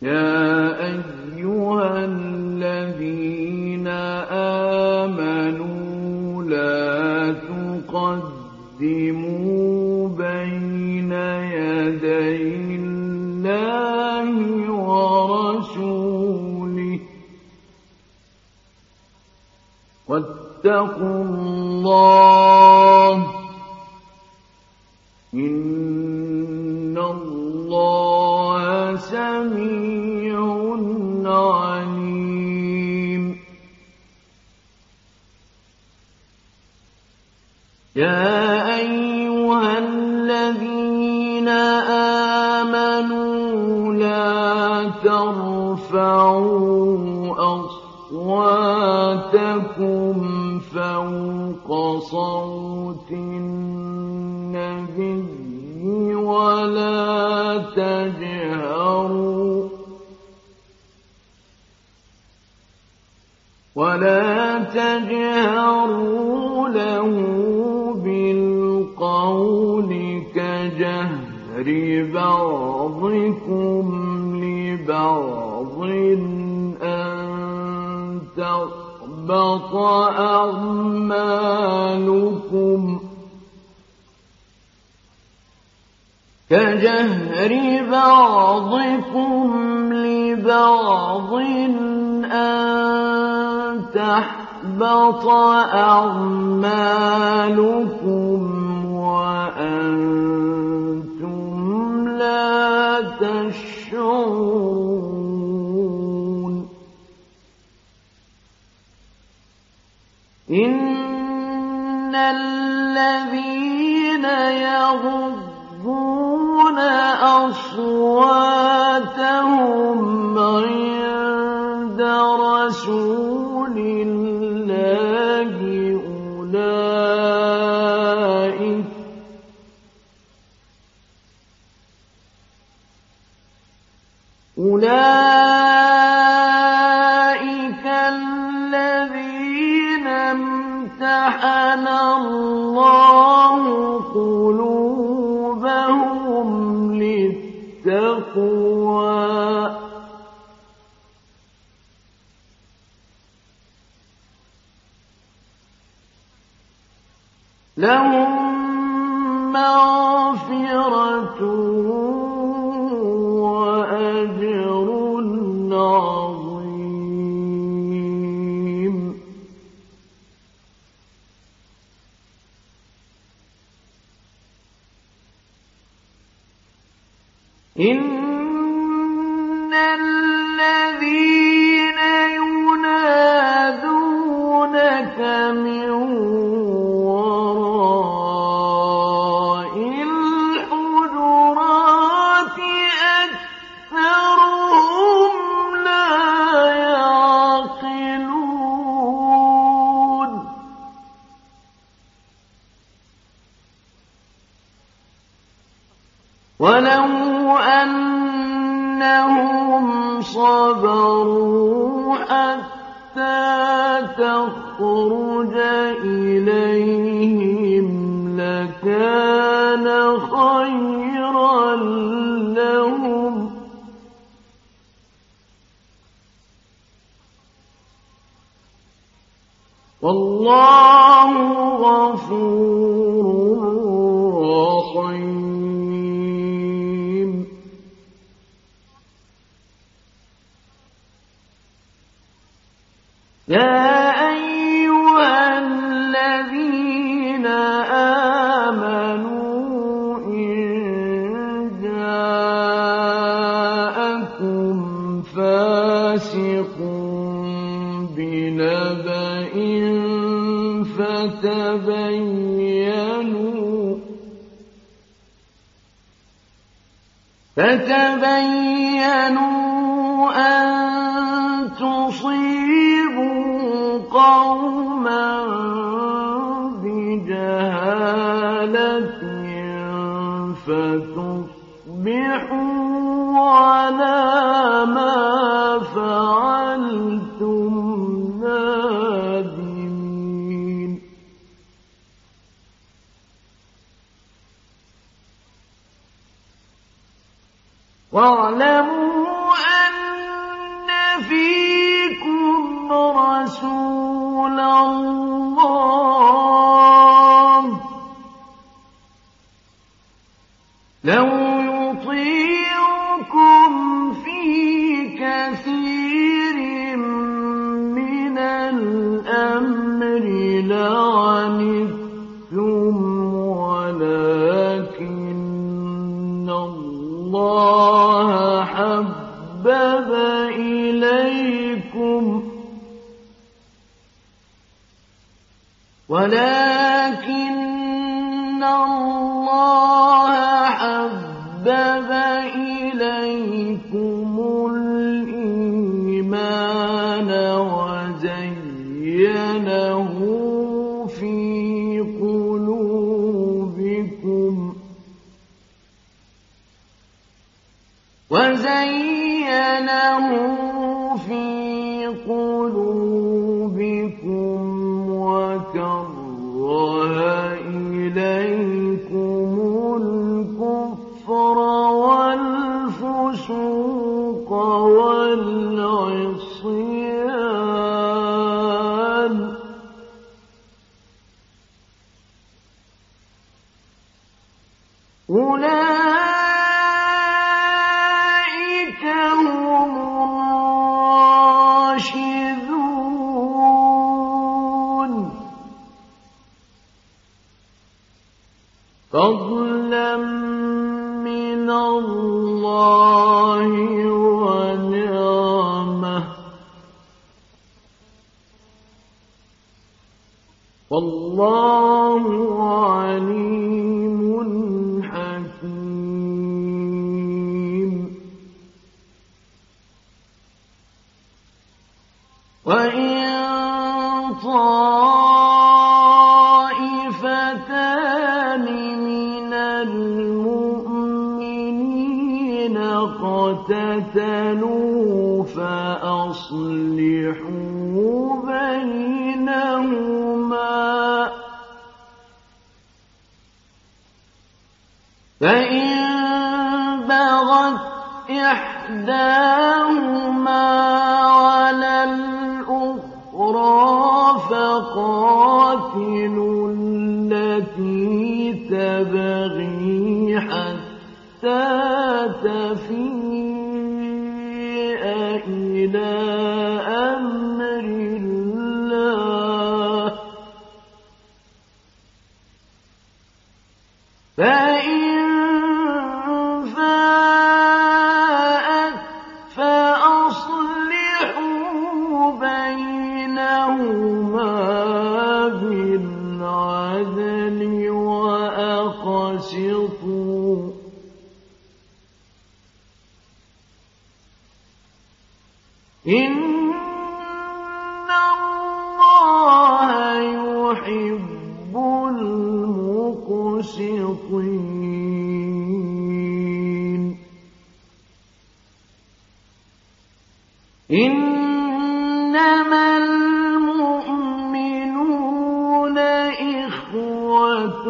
يا أيها الذين آمنوا لا تقدموا بين يدي الله ورسوله واتقوا الله إن الله سميع عليم يا أيها الذين آمنوا لا ترفعوا أصواتكم فوق صوت النبي ولا تجهروا له بالقول كجهر بعضكم لبعض أن تحبط أعمالكم كجهر بعضكم لبعض أن تحبط أعمالكم وأنتم لا تشعرون إن الذين يغضون أصواتهم عند رسول الله أولئك الذين امتحن الله قلوبهم للتقوى لهم مغفرة وأجر عظيم إن الذين ينادونك من وراء الحجرات أكثرهم لا يعقلون ولو أنهم صبروا حتى تخرج إليهم لكان خيرا لهم والله غفور رحيم يا أيها الذين آمنوا إن جاءكم فاسق بنبأ فتبينوا أن تصيبوا قوما بجهالة فتصبحوا على ما فعلتم نادمين واعلموا أن حبب إليكم ولكن الله حبب إليكم الإيمان وزينه في قلوبكم وكره إليكم الكفر والفسوق والعصيان أولئك هم الراشدون فضلا من الله ونعمة والله عليم حكيم وإن طائفتان من المؤمنين اقتتلوا فأصلحوا بينهما فإن بغت إحداهما على الأخرى فقاتلوا التي تبغي حتى تفيء إلى أمر الله فإن فاءت فأصلحوا بينهما بالعدل وأقسطوا إن الله يحب المقسطين إنما المؤمنون إخوة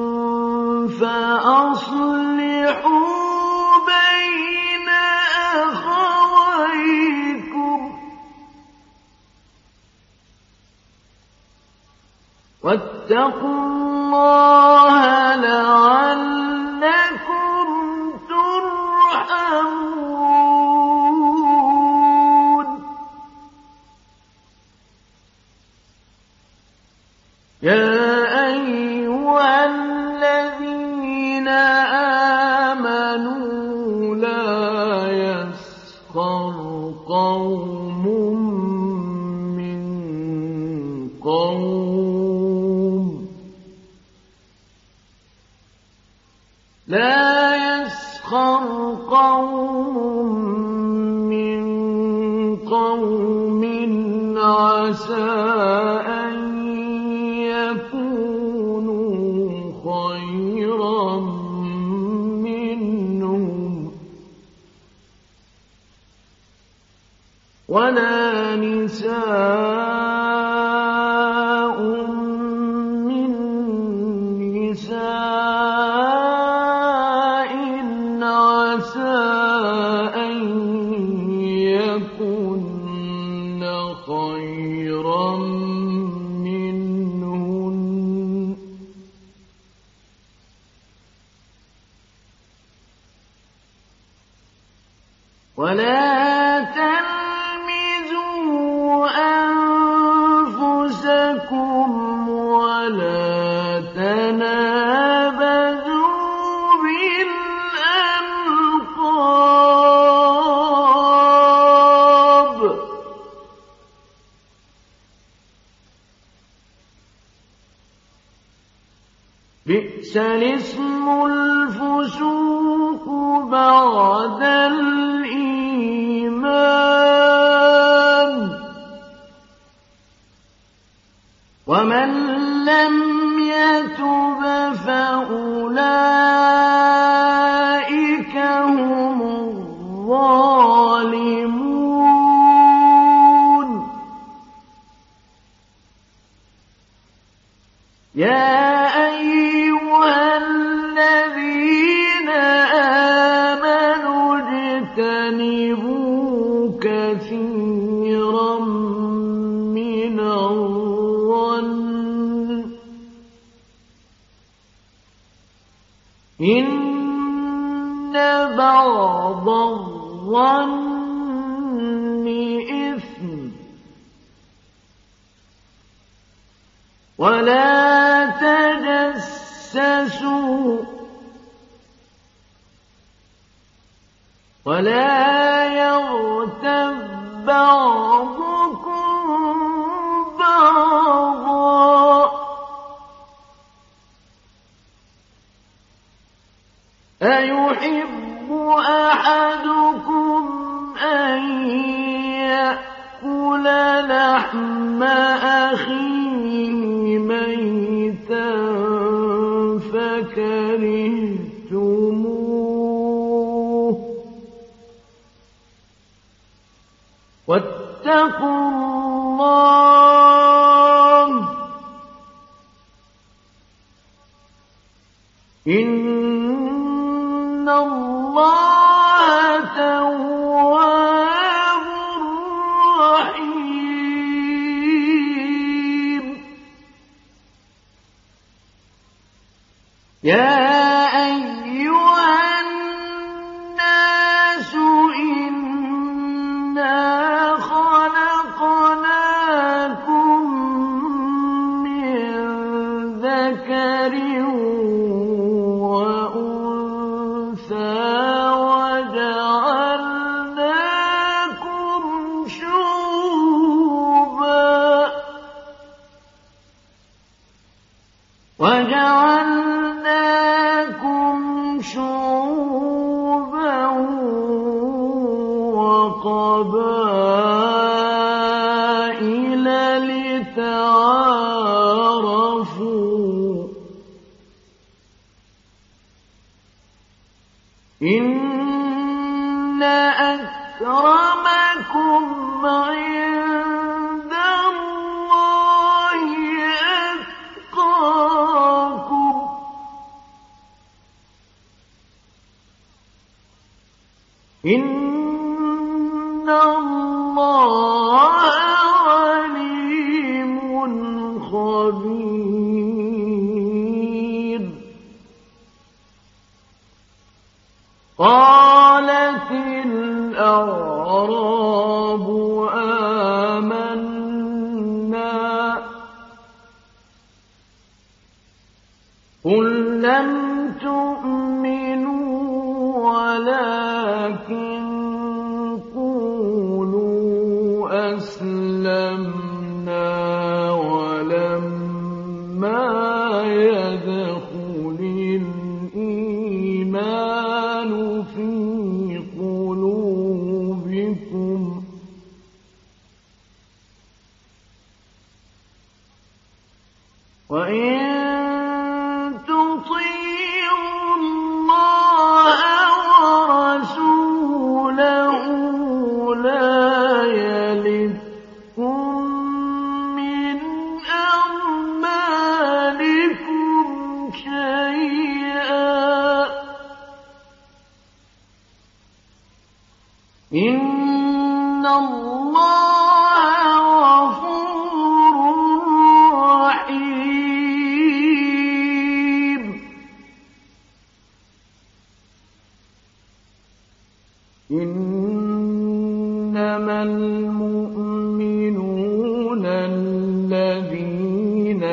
فأصلحوا بين أخويكم واتقوا الله لعلكم ترحمون يا أيها الذين آمنوا لا يسخر قوم من قوم لا يسخر قوم من قوم عسى أن يكونوا خيرا منهم ولا نساء من نساء عسى أن يكن خيرا منهن ولا تلمزوا أنفسكم ولا تنابزوا بالألقاب بئس الاسم الفسوق بعد الإيمان ومن لم يتب فأولئك هم الظالمون يا أيها الذين آمنوا اجتنبوا كثيرا من الظن إن بعض الظن إثم ولا تجسسوا ولا يغتب بعضكم بعضا أيحب أحدكم أن يأكل لحم أخيه ميتا فكرهتموه واتقوا الله إن الله تواب رحيم يا أيها الناس إنا خلقناكم من ذكر وأنثى وجعلناكم شعوبا وقبائل لتعارفوا إن أكرمكم عند الله أتقاكم إن الله عليم خبير قالت الأعراب آمنا قل لم تؤمنوا ولكن قولوا أسلمنا ولما يدخل الإيمان في قلوبكم وإن تطيعوا الله ورسوله لا يلدكم من أعمالكم شيئا إن الله غفور رحيم إنما المؤمنون الذين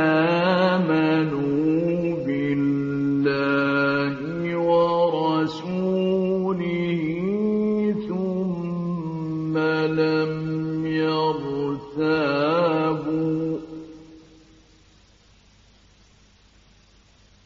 آمنوا بالله ورسوله ثم لم يرتابوا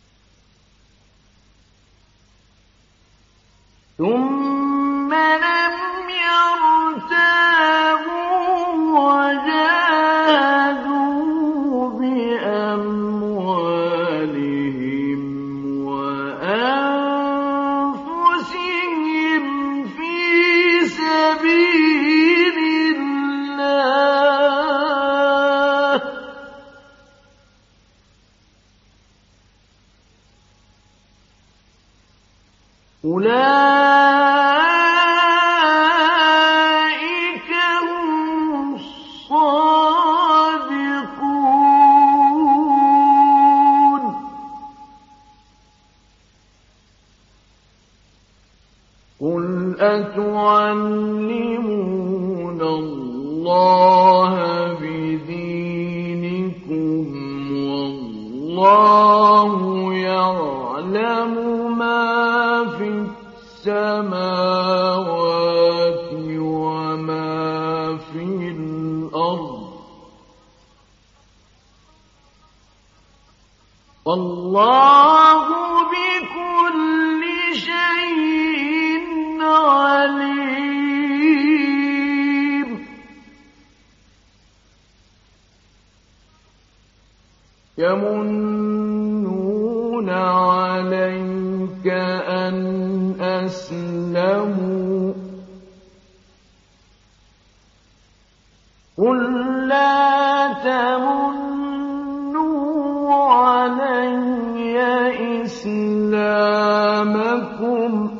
أولئك هم الصادقون. قل أتعلمون الله بدينكم والله يعلم ما في السماوات وما في الأرض والله بكل شيء عليم. يمنون عليك أن أسلموا قل لا تمنوا علي إسلامكم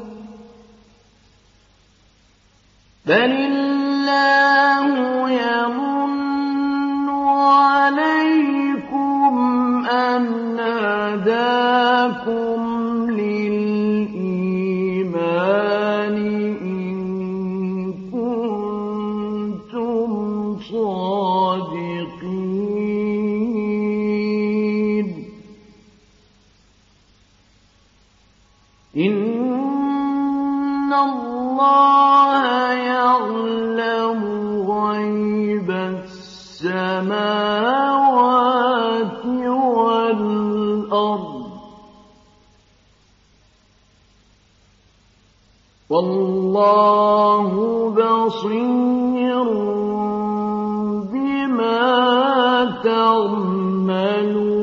بل الله يمن عليكم أن هداكم للإيمان إن كنتم صادقين. إن الله يعلم غيب السماوات والأرض والله بصير بما تعملون.